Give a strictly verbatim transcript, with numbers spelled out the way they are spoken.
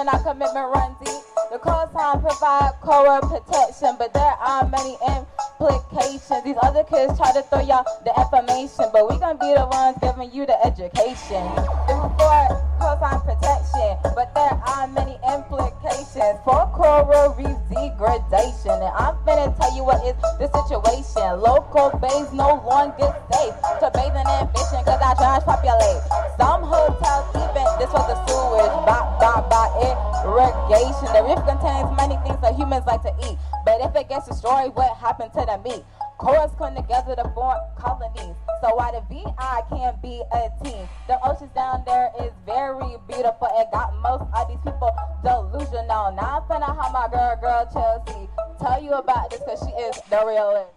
and our commitment runs deep. The cosign provide coral protection, but there are many implications. These other kids try to throw y'all the information, but we gonna be the ones giving you the education. For cosign protection, but there are many implications for coral reef degradation. And I'm finna tell you what is the situation. Local bays no longer safe to bathing and fishing cause our trash populate. Some hotels even this was the sewage by, by, by irrigation. The reef contains many things that humans like to eat, but if it gets destroyed, what happened to the meat? Corals come together to form colonies, so why the V I can't be a team? The oceans down there is very beautiful. It got most of these people delusional. Now I'm finna have my girl, girl Chelsea, tell you about this cause she is the realest.